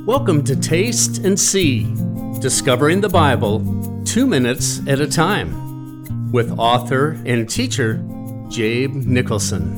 Welcome to Taste and See, discovering the Bible 2 minutes at a time, with author and teacher Jabe Nicholson.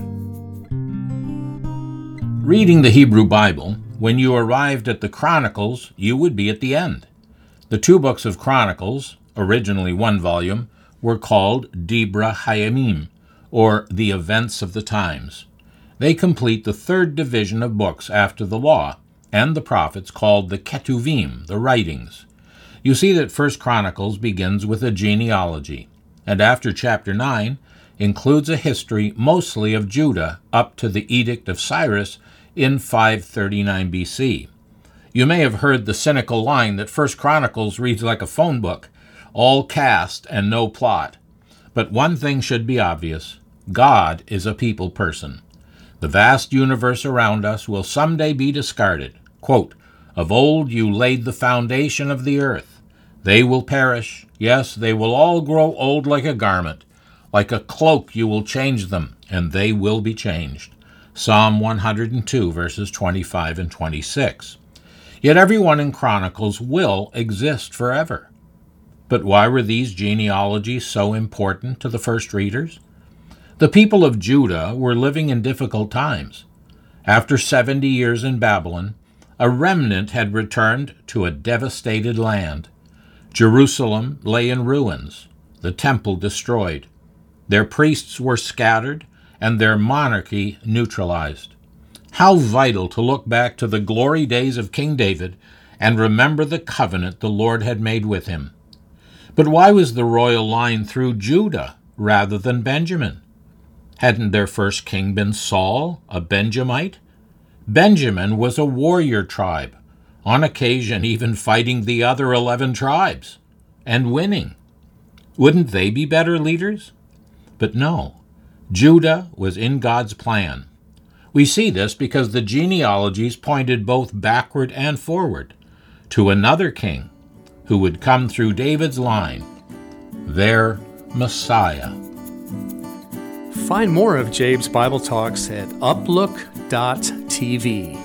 Reading the Hebrew Bible, when you arrived at the Chronicles, you would be at the end. The 2 books of Chronicles, originally 1 volume, were called Dibra Hayamim, or the Events of the Times. They complete the 3rd division of books after the Law and the Prophets, called the Ketuvim, the Writings. You see that 1 Chronicles begins with a genealogy, and after chapter 9 includes a history mostly of Judah up to the Edict of Cyrus in 539 BC. You may have heard the cynical line that 1 Chronicles reads like a phone book, all cast and no plot. But one thing should be obvious: God is a people person. The vast universe around us will someday be discarded. Quote, "Of old you laid the foundation of the earth. They will perish. Yes, they will all grow old like a garment. Like a cloak you will change them, and they will be changed." Psalm 102, verses 25 and 26. Yet everyone in Chronicles will exist forever. But why were these genealogies so important to the first readers? The people of Judah were living in difficult times. After 70 years in Babylon, a remnant had returned to a devastated land. Jerusalem lay in ruins, the temple destroyed. Their priests were scattered, and their monarchy neutralized. How vital to look back to the glory days of King David and remember the covenant the Lord had made with him. But why was the royal line through Judah rather than Benjamin? Hadn't their first king been Saul, a Benjamite? Benjamin was a warrior tribe, on occasion even fighting the other 11 tribes, and winning. Wouldn't they be better leaders? But no, Judah was in God's plan. We see this because the genealogies pointed both backward and forward to another king who would come through David's line, their Messiah. Find more of Jabe's Bible Talks at uplook.tv.